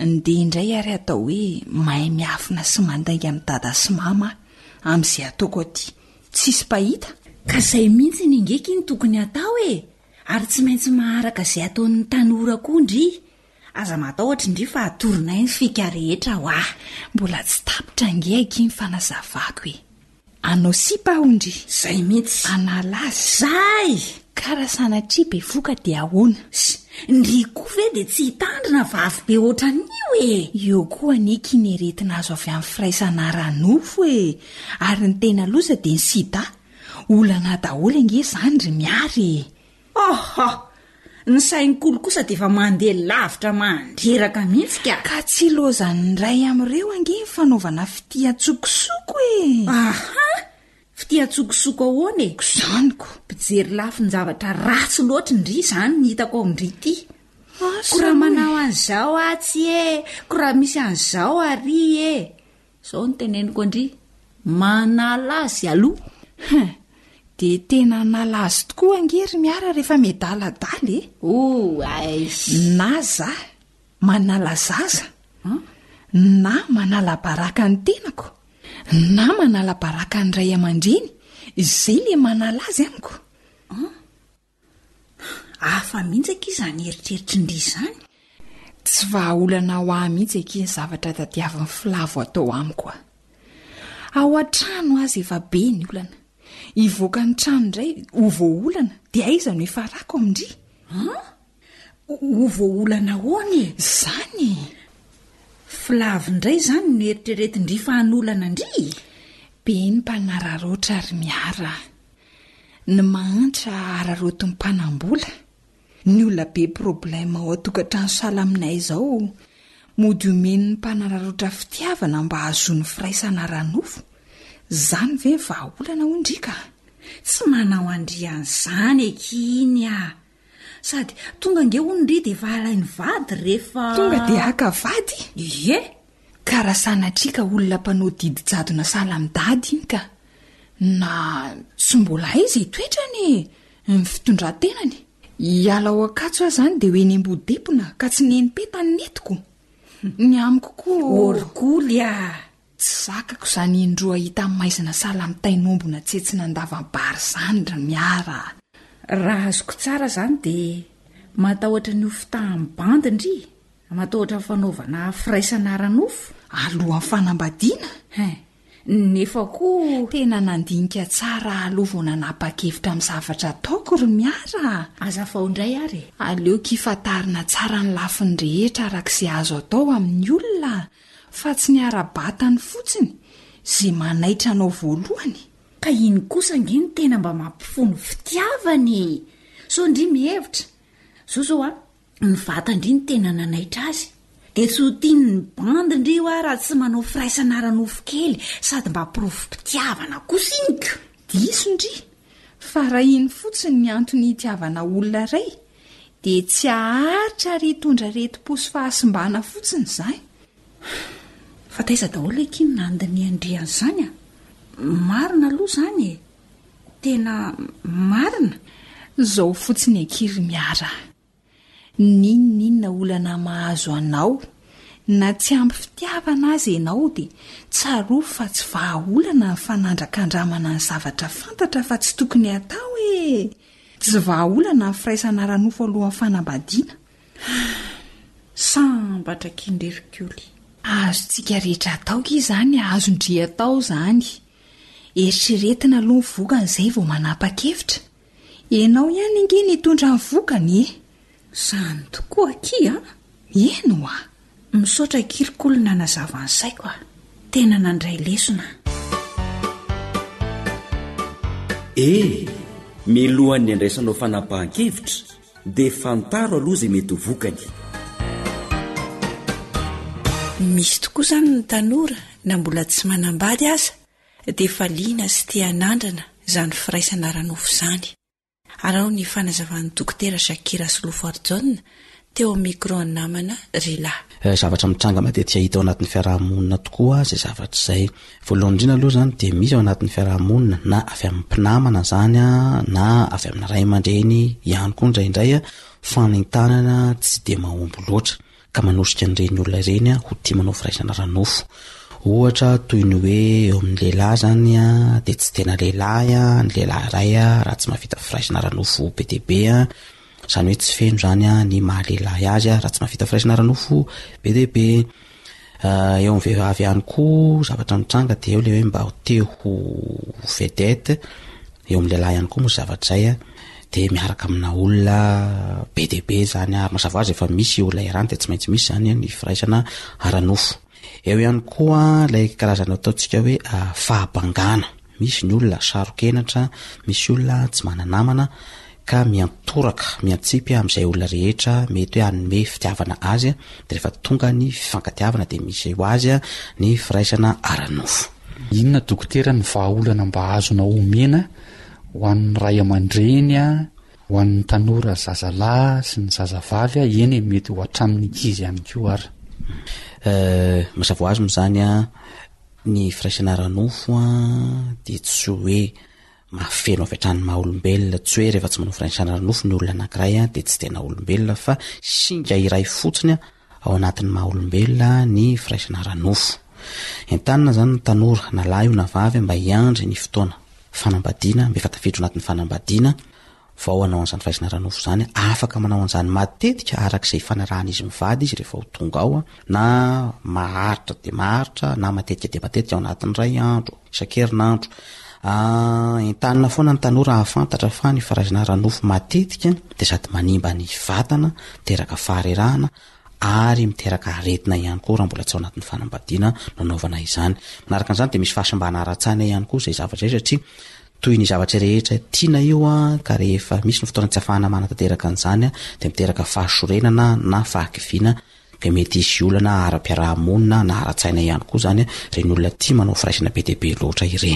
nde indray ary atao hoe mahay miafina sy mandainga amin'ny dada sy mama amin'izay ataoko aty tsisy pahita ka izay mihitsy ny ingeky ny tokony atao e ary tsy maintsy maharaka izay ataon'ny tanora koa ndry aza matahotra indry fa atoronay ny fika rehetra ho ah mbola tsy tapitra ngeky ny fanazavako e anao sipa ondry zay mihitsy analazy zay karaha sanatria be voka dia ahoana ndry koa ve dia tsy hitandrina vavy be ohatran'io e eo koa niky ny retina azo avy amin'ny firaisana ranofo e ary ny tena loza dia ny sida olana daholo ange izany ry miary oho ny sain'nkolo kosa dia efa mandeha lavitra mandreraka mihitsy ka ka tsy lozany ray amin'ireo ange ny fanaovana fitiatsokosoko e aha fitiatsokosoko ahoana e zaniko mpijery lafy ny zavatra ratsy loatra indry izany ny hitako ao indry ity ko raha manao an'izao atsy e ko raha misy an'izao ary e izao ny teneniko indry manala azy aloha dia tena nala azy tokoa angery miara rehefa medaladala e o ay na za manala zaza na manala baraka ny tenako na manala baraka ny ray aman-dreny izay le manala azy amiko hafa mihitsy aki izany eritreritry indry izany tsy vahaolana ho ahy mihitsy aki ny zavatra tadiavin'ny filavo atao amiko a ao an-trano azy efa be ny olana ivoaka ny trano indray ho voaolana dia aiza no efarako amindry ho voaolana hoany zany filavo indray izany no eritreretindry fa hanolana indry be ny mpanararoatra ary miara ny mahantra araroto ny mpanambola ny olona be problema ao atokantrano sala aminay izao mody omeny ny mpanararoatra fitiavana mba hazony firaisana ranofo zany ve vahaolana ho indrika tsy manao andrian'izany ekiny a sady tonga nge onindry dia vahalainy vady rehefa tonga dia haka vady ie ka raha sanatriaka olona mpanao didy jadona sala midady iny ka na tsy mbola izy toetrany ny fitondran-tenany hiala ao akatso aho izany dia hoe ny embodepona ka tsy nenipetany netiko ny amiko koa orikoly a tsy zakako izany indroa hita amin'ny maizina sala mitainombona tsetsina andavabary izany ra miara raha azoko tsara izany dia matahotra ny ofitahan'ny-bandy indry matahotra ny fanaovana firaisana ranofo alohan'ny fanambadiana nefa koa tena nandinika tsara alovona nanapa-kevitra amin'ny zavatra ataoko ry miara aza fao indray ary aleo kifatarina tsara ny lafiny rehetra arak'izay azo atao amin'ny olona fa tsy ny ara-batany fotsiny izay manaitra anao voalohany ka iny kosa nge ny tena mba mampifono fitiavany so indry mihevitra zao zao a ny vatandry ny tena nanaitra azy dia tsy ho tiany ny bandy indry ho a raha tsy manao firaisana ranofo kely sady mba pirofo-pitiavana kosa inyka diso indry fa raha iny fotsiny ny antony hitiavana olona ray dia tsy aharitra ry hitondra retim-posy fahasimbana fotsiny izay fa taiza daholo ekiny nandiny andrian'izany a marina aloha izany e tena marina zao fotsiny akiry miara nininina olana mahazo anao na tsy ampy fitiavana azy ianao dia tsarofo fa tsy vahaolana ny fanandrakandramana ny zavatra fantatra fa tsy tokony atao e tsy vahaolana ny firaisana ranofo alohan'ny fanambadiana sambatra kindrerikoly azontsika rehetra ataoka izany azondry atao izany eritreretina aloha ny vokany izay vao manapa-kevitra ianao ihany inge nitondra ny vokany e izany tokoa aky a eno a misaotra kirikolina nazavan'saiko a tena nandray lesona e milohan'ny andraisanao fanapahan-kevitra dia fantaro aloha izay mety ho vokany misy tokoa izany ny tanora na mbola tsy manambady aza dia faliana sy tianandrana izany firaisana ranofo izany arao ny fanazavan'ny dokotera Shakira Solofarjona teo amin'ny micro ny namana Rila zavatra mitranga matetika hita ao anatin'ny fiarahamonina tokoa izay zavatra izay voalohany indrindra aloha izany dia misy ao anatin'ny fiarahamonina na avy amin'ny mpinamana izany a na avy amin'ny ray aman-dreny ihany koa indraindray a fanentanana tsy dia mahomby loatra ka manosika n'ireny olona ireny a ho tia manao firaisana ranofo. Ohatra toy ny hoe eo amin'ny lehilahy zany a de tsy tena lehilahy a ny lehilahy iray a raha tsy mavita firaisana ranofo be dia be a, zany hoe tsy feno zany a ny mahalehilahy azy a raha tsy mavita firaisana ranofo be dia be. Uh, eo amin'ny vehivavy ihany koa zavatra mitranga de eo le hoe mba ho te ho vedette, eo amin'ny lehilahy ihany koa moa zavatra zay a de miaraka amina olona be dia be zany ary mazava azy efa misy olona irany de tsy maintsy misy zany ny firaisana ranofo. Eo ihany koa ilay karazana ataontsika hoe uh, fahabangana, misy ny olona sarokenatra, misy olona tsy mananamana ka miantoraka miantsipy amin'izay olona rehetra mety hoe hanome fitiavana azy de rehefa tonga ny fifankatiavana de misy ho azy ny firaisana aranofo. Inona dokotera ny vahaolana mba azona omena ho an'ny ray aman-dreny a, ho an'ny tanora zazalahy sy ny zazavavy a, eny mety ho hatramin'ny ankizy ihany koa ary. Uh, mazava ho azy moa zany a ny firaisana ranofo a de tsy hoe mahafeno avy hatrany maha olombelona, tsy hoe rehefa tsy manao firaisana ranofo ny olona anankiray a de tsy tena olombelona fa singa iray fotsiny a ao anatin'ny maha olombelona ny firaisana ranofo. Entanina zany ny tanora na lahy io na vavy mba hiandry ny fotoana fanambadiana, mbe fatafiditra anatin'ny fanambadiana vao hanao an'izany firaisana ranofo zany, afaka manao an'izany matetika arak'izay fanarahan'izy mivady izy rehefa ho tonga ao na maharitra de maharitra na matetika de matetika ao anatin'ny ray andro isan-kerinandro. Ah, entanina foana ny tanora ahafantatra fa ny firaisana ranofo matetika de sady manimba ny vatana, miteraka faharerahana ary miteraka aretina ihany koa raha mbola tsy ao anatin'ny fanambadiana nanaovana izany. Manaraka an'izany de misy fahasimbana ara-tsaina ihany koa izay zavatra izay satria toy ny zavatra rehetra tiana io a ka rehefa misy ny fotoana tsy ahafahana manatanteraka an'izany a de miteraka fahasorenana na fahakiviana ka mety isy olana ara-piarahamonina na ara-tsaina ihany koa zany reny olona tia manao firaisana be dia be loatra ireny.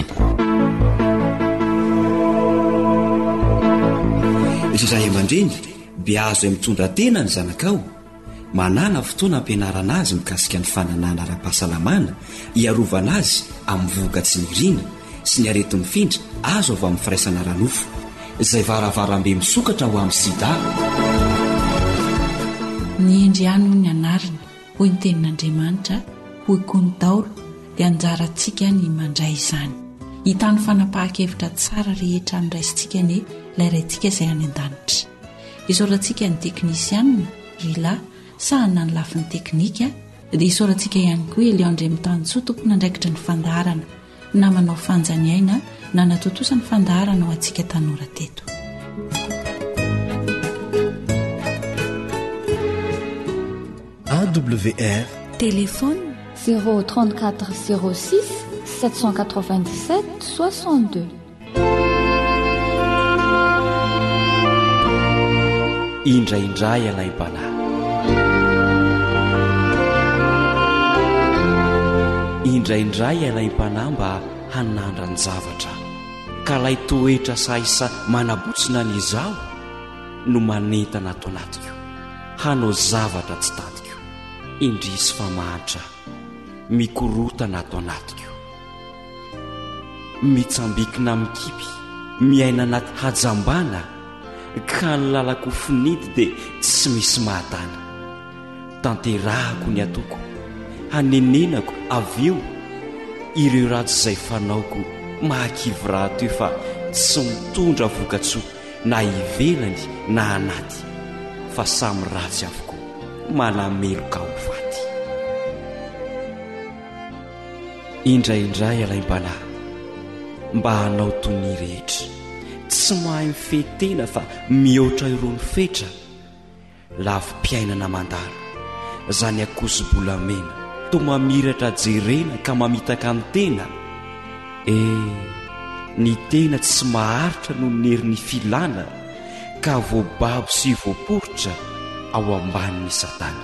Ray aman-dreny beazo ay mitondra tena ny zanakao, manana fotoana ampianarana azy mikasika ny fananana ara-pahasalamana, iarovana azy amin'ny voka-tsy ny rina sy ny arety mifindra azo avy amin'ny firaisana ranofo izay varavarambe misokatra ho amin'ny sida. Ny endriano ny anariny hoy ny tenin'Andriamanitra, hoy koa ny Daolo dia anjarantsika ny mandray izany. Hitany fanapahan-kevitra tsara rehetra an'iraisintsika ny ilay raintsika izay any an-danitra. Isaorantsika ny teknisianina Rila sahana ny lafin'ny teknika dia isaorantsika ihany koa Eliandre Mitansoa tompona andraikitra ny fandaharana na manao fanjaniaina na natotosa ny fandaharana ho antsika tanora teto. A W R Téléphone zéro trente-quatre zéro six sept cent quatre-vingt-dix-sept soixante-deux. Indraindray alaim-banahy, indraindray alaim-panahy mba hanandra ny zavatra ka lay toetra saisa manabotsina ny izaho no manentana ato anatiko hanao zavatra tsy tadiko, indrisy fa mahantra mikorotana ato anatiko, mitsambikina mikipy miaina anaty hajambana ka ny lalako finidy dia tsy misy mahatana. Tanterahako ny atoko, hanenenako avy eo ireo ratsy izay fanaoko mahakivy raha teo fa tsy mitondra vokatsoa na ivelany na anaty fa samy ratsy avokoa malameloka ho vaty. Indraindray alaim-banahy mba hanao toy ny rehetra, tsy mahay mifetena fa mihoatra irony fetra lavi-piainana mandalo zany akoso-bolamena to mamiratra jerena ka mamitaka ny tena. E ny tena tsy maharitra no nerin'ny filana ka voababo sy voaporotra ao ambanin'ny satana.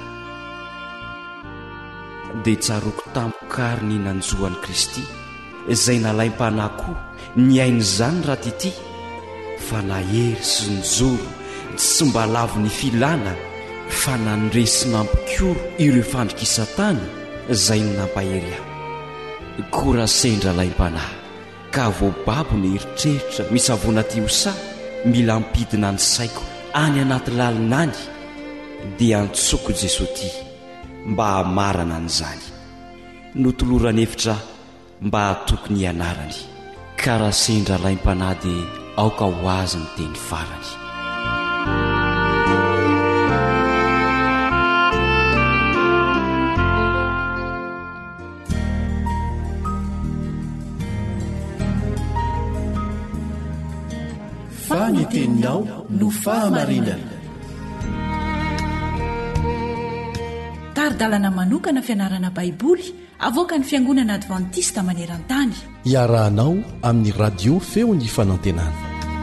Dia tsaroko tampokary ny nanjoan'i Kristy izay nalaim-panahy koa ny ainy zany raha tity fa nahery sy nijoro tsy mba lavo ny filana fa nandresy nampikoro ireo fandrikisatany izay ny nampahery ahy. Kora sendra laim-panahy ka voababo ny eritreritra misavona ty hosa mila mpidina ny saiko any anaty lalinany dia antsoko Jesosy ty mba hamarana an'izany notoloran'hevitra mba tokony ianarany karaha sendra laim-panahy dia aoka ho azy ny teny farany. Faniteninao no fahamarinana. Taridalana manokana fianarana baiboly avoaka ny fiangonana advantista maneran-tany. Iarahanao amin'ny radio feo ny fanantenana.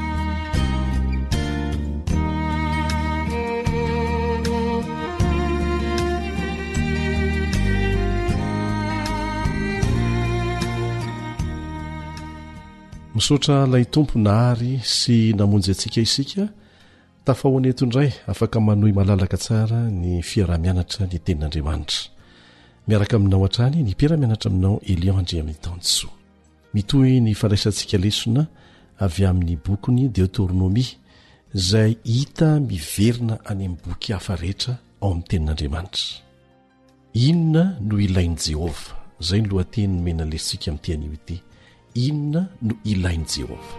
Misaotra lay tompo nahary sy namonjy antsika isika tafahoana eto indray afaka manohy malalaka tsara ny fiarah-mianatra ny tenin'Andriamanitra. Miaraka aminao hatrany ny mpiara-mianatra aminao Elion Andry amin'ny Tansoa. Mitohy ny fandraisantsika lesona avy amin'ny bokiny Deutéronomie izay hita miverina any amin'ny boky hafa rehetra ao amin'ny tenin'Andriamanitra. Inona no ilain'i Jehova? Izay ny lohateny mena lesitsika amin'ity anio ity. Inona no ilain'i Jehova?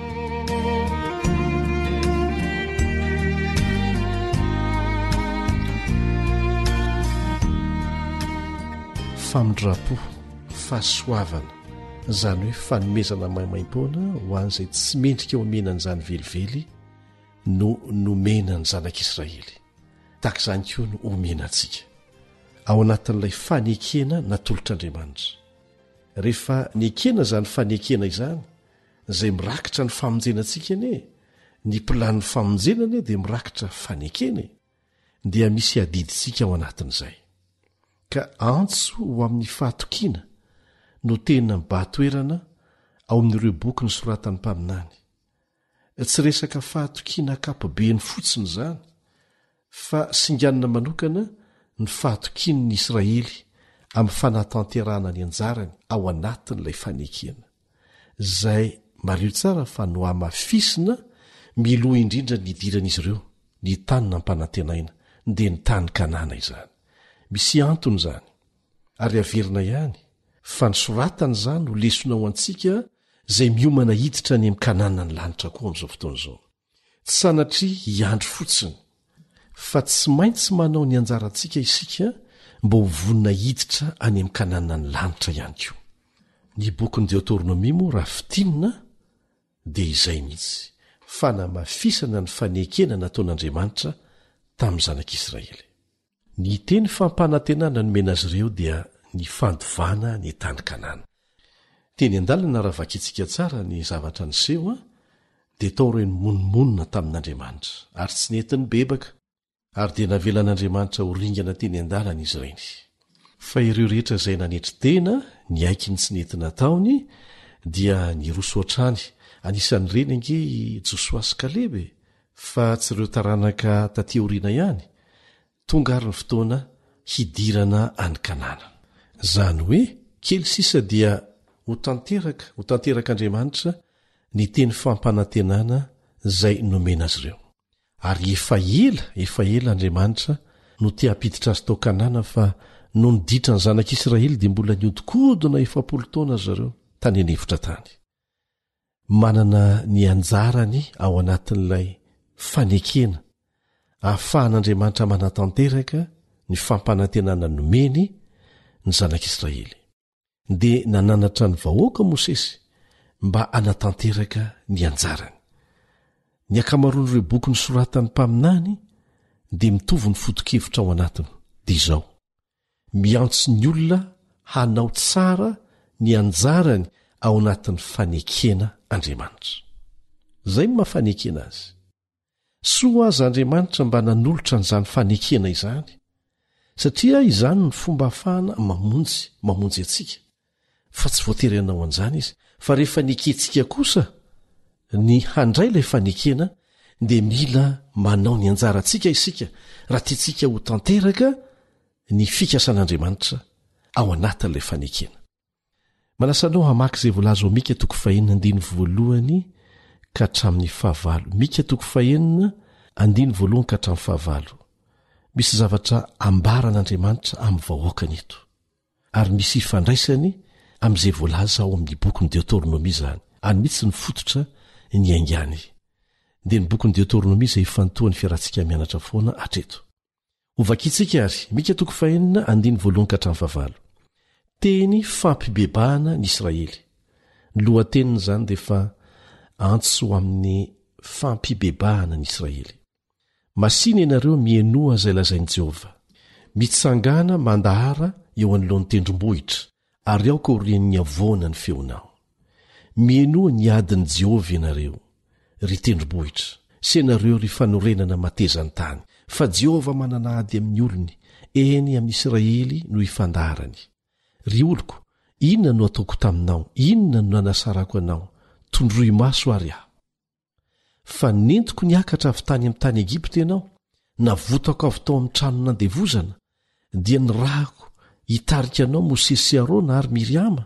Famindrapo, fahasoavana, izany hoe fanomezana maimaim-poana ho an'izay tsy mendrika eo amenan'izany velively no nomena ny zanak'Israely. Tahaka izany koa no omena antsika ao anatin'ilay fanekena natolotr'Andriamanitra. Rehefa niekena izany fanekena izany izay mirakitra ny famonjenantsika ane, ny mpilan'ny famonjenany dia mirakitra fanekena dia misy adiditsika ao anatin'izay. Ka antso ho amin'ny fahatokiana no tena mibahatoerana ao amin'ireo boky ny soratan'ny mpaminany. Tsy resaka fahatokiana kapobeny fotsiny izany, fa singanina manokana ny fahatokian'ny Israely amin'ny fanatanterahana ny anjarany ao anatin'ilay fanekena. Izay mario tsara fa no hamafisina miloha indrindra ny idiran'izy ireo ny tany nampanantenaina dia ny tany Kanana izany. Misy antony izany ary averina ihany fa ny soratana izany ho lesona ao antsika izay miomana hiditra ny amin'ny Kanana ny lanitra koa amin'izao fotoana izao. Tsy sanatria hiandry fotsiny fa tsy maintsy manao ny anjarantsika isika mba ho vonina hiditra any amin'ny Kanana ny lanitra ihany koa. Ny bokin'ny Deutéronomie moa raha fitinina dia izay mihitsy fa namafisana ny fanekena nataon'Andriamanitra tamin'ny zanak'Israely. Ny teny fampanantenana nomena azy ireo dia ny fandovana ny tany Kanana. Teny an-dalana raha vakitsika tsara ny zavatra niseho a dia tao ireo ny monomonina tamin'Andriamanitra ary tsy nentin'ny bebaka ary dia navelan'Andriamanitra ho ringana teny an-dalana izy ireny. Fa ireo rehetra izay nanetry tena ny aiky ny tsy nentina taony dia ny roso hatrany. Anisan'ireny ange Josoa sy Kalebe, fa tsy ireo taranaka taty aoriana ihany. Tonga ary ny fotoana hidirana any Kanana. Izany hoe kely sisa dia ho tanteraka, ho tanterak'Andriamanitra ny teny fampanantenana izay nomena azy ireo. Ary efa ela, efa ela Andriamanitra no tia hampiditra azy tao Kanana fa no niditra ny zanak'Israely dia mbola niodikodina efapolo taona azy ireo tany anevitra tany. Manana ny anjarany ao anatin'ilay fanekena ahafahan'Andriamanitra manatanteraka ny fampanantenana nomeny ny zanak'Israely. Dia nananatra ny vahoaka Mosesy mba anatanteraka ny anjarany. Ny akamaroan'ireo boky ny soratan'ny mpaminany dia mitovy ny foto-kevitra ao anatiny dia izao: miantso ny olona hanao tsara ny anjarany ao anatin'ny fanekena Andriamanitra. Izay mahafanekena azy. Soa azy Andriamanitra mba nanolotra n'izany fanekena izany, satria izany ny fomba hahafahana mamonjy mamonjy antsika. Fa tsy voatery hanao an'izany izy, fa rehefa nekentsika kosa ny handray ilay fanekena dia mila manao ny anjarantsika isika raha tiantsika ho tanteraka ny fikasan'Andriamanitra ao anatin'ilay fanekena. Manasanao hamaky izay voalaza ao Mika toko fahenina andiny voalohany ka hatramin'ny fahavalo. Mika toko fahenina andiny voalohany ka hatramin'ny fahavalo. misy zavatra ambaran'andriamanitra amin'ny vahoakany eto ary misy ifandraisany amin'izay voalaza ao amin'ny bokyny Deutéronomie zany any mihitsy ny fototra ny aingany dia ny bokyny Deutéronomie izay ifantohan'ny fiarantsika mianatra foana hatreto ovakitsika ary mika toko fahenina andiny voalohany ka hatramin'ny fahavalo teny fampibebahana ny Israely ny lohateniny zany dia fa antso amin'ny fampibebahana ny Israely masina ianareo mienoa izay lazain'i Jehova mitsangana mandahara eo anoloan'ny tendrombohitra ary aoka orian'ny avoana ny feonao mienoa ny adin'i Jehova ianareo ry tendrombohitra sy ianareo ry fanorenana matezany tany fa Jehova manana ady amin'ny olony eny amin'ny Israely no ifandaharany ry oloko inona no ataoko taminao inona no nanasarako anao tondroy maso ary aho fa nentiko niakatra avy tany amin'ny tany Egipta ianao navotako avy tao amin'ny trano nandevozana dia ny rahako hitarika anao Mosesy sy Arona ary Miriama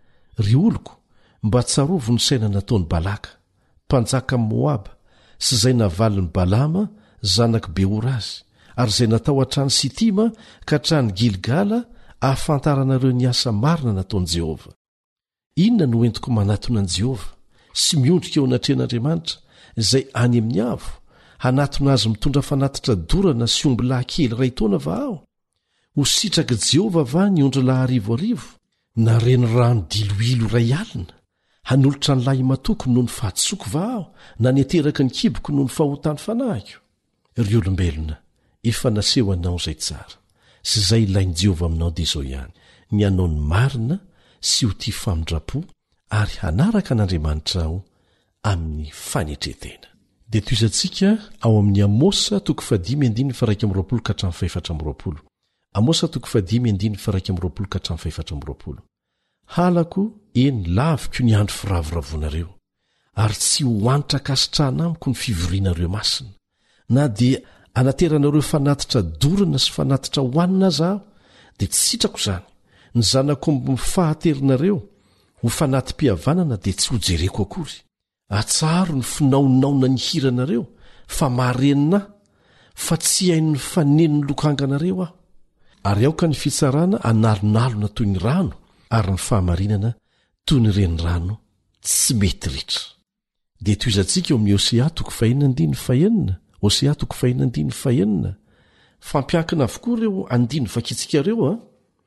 ry oloko mba tsarovo ny saina nataony Balaka mpanjaka Moaba sy izay navaliny Balama zanak' Beora azy ary izay natao hatrany Sitima ka hatrany Gilgala ahafantaranareo ny asa marina nataon'i Jehova inona no entiko manatona an'i Jehova sy miondrika eo anatrehan'Andriamanitra izay any amin'ny avo hanatona azy mitondra fanatitra dorana sy omby lahy kely ray taona va aho ho sitraky Jehova va ny ondry lahy arivoarivo na reny rano diloilo ray alina hanolotra ny lahy matoko noho ny fahatsoko va aho na neteraka ny kiboko noho ny fahotany fanahiko ry olombelona efa naseho anao izay tsara sy izay ilain'i Jehova aminao dia izao ihany ny anao ny marina sy ho tia famindrapo ary hanaraka an'Andriamanitra aho amin'ny fanetretena dia toizantsika ao amin'ny Amosa toko fadimy andiny faraika amin'ny roapolo ka hatramin'ny faefatra amin'ny roapolo Amosa toko fadimy andiny faraika amin'ny roapolo ka hatramin'ny faefatra amin'ny roapolo halako eny laviko ny andro firavoravonareo ary tsy ho antitra kasitrahana amiko ny fivorianareo masina na dia anateranareo fanatitra dorana sy fanatitra hoanina aza aho dia tsy sitrako izany ny zanako mbo mifahaterinareo ho fanatim-pihavanana dia tsy ho jereko akory atsaro ny finaonaona ny hiranareo fa maharenina fa tsy haino ny fanenony lokanganareo aho ary aoka ny fitsarana analonalona toy ny rano ary ny fahamarinana toy ny renirano tsy mety ritra dia toizantsika eo amin'ny Hosea toko fahenina andiny fahenina Hosea toko fahenina andiny fahenina fampiankina avokoa ireo andiny vakitsika reo a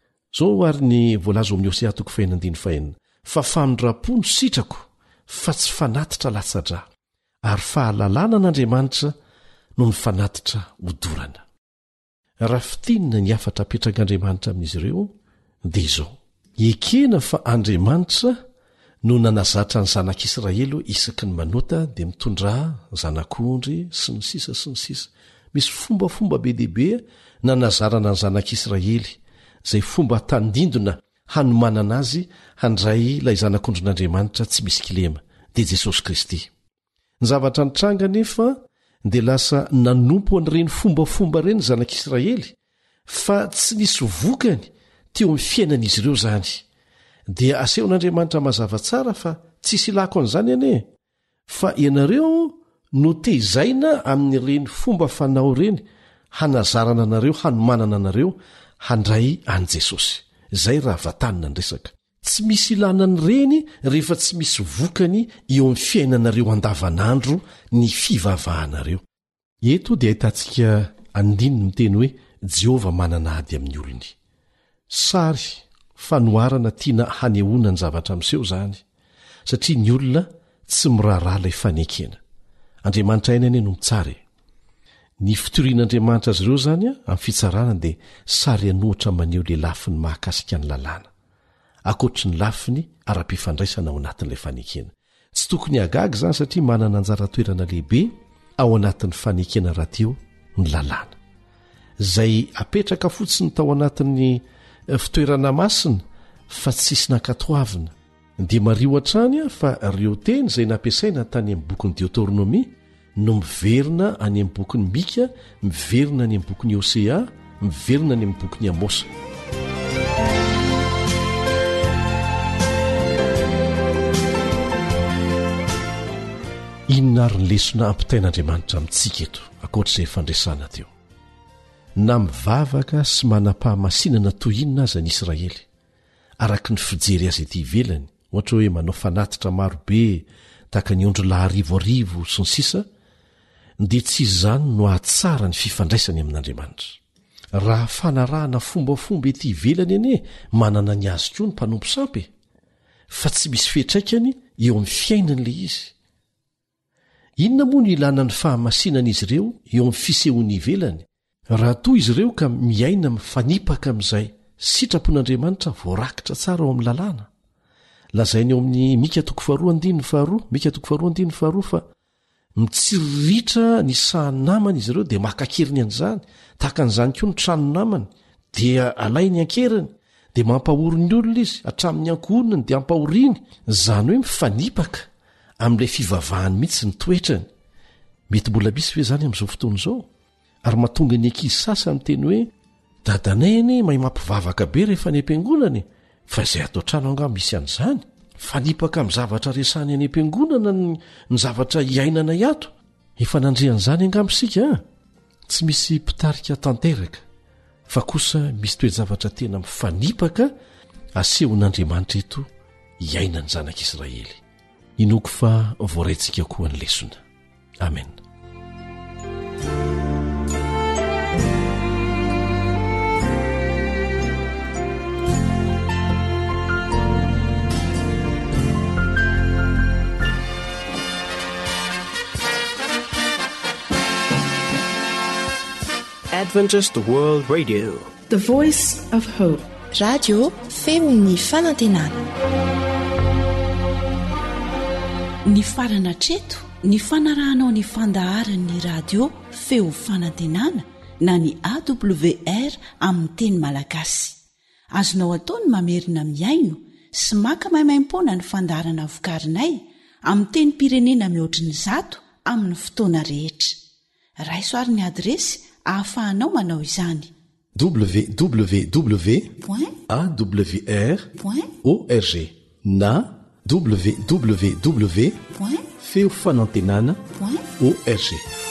zao ary ny voalaza eo amin'ny Hosea toko fahenina andiny fahenina fa famindrapo no sitrako fa tsy fanatitra latsadra ary fahalalana an'Andriamanitra no ny fanatitra hodorana raha fitinina ny afatra apetrak'Andriamanitra amin'izy ireo dia izao ekena fa Andriamanitra no nanazatra ny zanak'Israely isaky ny manota dia mitondra zanak'ondry sy ny sisa sy ny sisa misy fombafomba be dehibe nanazarana ny zanak'Israely izay fomba tandindona hanomanana azy handray ilay zanak'ondrin'Andriamanitra tsy misy kilema dia Jesosy Kristy ny zavatra nitranga nefa dia lasa nanompo an'ireny fombafomba ireny zanak'Israely fa tsy nisy vokany teo amin'ny fiainan'izy ireo zany dia asehon'Andriamanitra mazava tsara fa tsisy ilako an'izany ane fa ianareo no tehizaina amin'ireny fomba fanao ireny hanazarana anareo hanomanana anareo handray an' Jesosy izay raha vatanina ny resaka tsy misy ilana ny reny rehefa tsy misy vokany eo amin'ny fiainanareo andavanandro ny fivavahanareo eto dia ahitantsika andininy miteny hoe Jehova manana ady amin'ny olony sary fanoharana tiana hanehoana ny zavatra miseho zany satria ny olona tsy miraharaha ilay fanekena Andriamanitra aina ane no mitsara ny fitorian'Andriamanitra azy ireo zany a amin'ny fitsarana dia sary anohatra maneho le lafiny mahakasika ny lalàna akoatry ny lafiny ara-pifandraisana ao anatin'ilay fanekena tsy tokony hagaga zany satria manana anjara-toerana lehibe ao anatin'ny fanekena rahateo ny lalàna izay apetraka fotsiny tao anatin'ny fitoerana masina fa tsisy nankatoavina dia mario hatrany a fa ireo teny izay nampiasaina tany amin'ny bokyny Deutéronomie no miverina any amin'ny bokyny Mika miverina any amin'ny bokyny Hosea miverina any amin'ny bokyny Amosa inona ary ny lesona ampitain'Andriamanitra amintsika eto akoatr'izay fandresana teo na mivavaka sy manam-pahamasinana toy inona aza ny Israely araka ny fijery azy ety ivelany, ohatra hoe manao fanatitra marobe tahaka ny ondro laharivoarivo sy ny sisa, dia tsy izany no ahatsara ny fifandraisany amin'Andriamanitra. Raha fanarahana fombafomba ety ivelany anie manana ny azy koa ny mpanompo sampy, fa tsy misy fetraikany eo amin'ny fiainany le izy. Inona moa no ilana ny fahamasinan'izy ireo eo amin'ny fisehoany ivelany? Raha toa izy ireo ka miaina mifanipaka amin'izay sitrapon'Andriamanitra voarakitra tsara ao amin'ny lalàna. Lazainy eo amin'ny Mika toko faharoa andininy faharoa, Mika toko faharoa andininy faharoa fa mitsiriritra ny sahan'ny namany izy ireo dia makakeriny an'izany, tahaka an'izany koa ny tranony namany dia alay ny ankeriny, dia mampahoriny olona izy hatramin'ny ankohoniny dia ampahoriany, izany hoe mifanipaka amin'ilay fivavahany mihitsy ny toetrany. Mety mbola misy ve zany amin'izao fotoana izao? Ary mahatonga ny ankizy sasany teny hoe dadanay anie mahay mampivavaka be rehefa any am-piangonana, fa izay atao trano angamba misy an'izany. Fanipaka amin'ny zavatra resany any am-piangonana ny zavatra iainana iato. Efa nandrean'izany angamba isika, tsy misy mpitarika tanteraka, fa kosa misy toe-javatra tena mifanipaka asehon'Andriamanitra eto iainany zanak'Israely. Inoko fa voaraintsika koa ny lesona. Amen. Adventist World Radio, the voice of hope. Radio feony fanantenana. Ny farana treto, ny fanarahanao ny fandaharan'ny radio feo fanantenana na ny A W R amin'ny teny malagasy. Azonao ataony mamerina miaino sy maka mahimaimpona ny fandaharana vokarinay amin'ny teny pirenena mihoatriny zato amin'ny fotoana rehetra. Raisoaryn'ny adresy ahafahanao manao izany. w w w point a w r point org na w w w point feo fanantenana point org.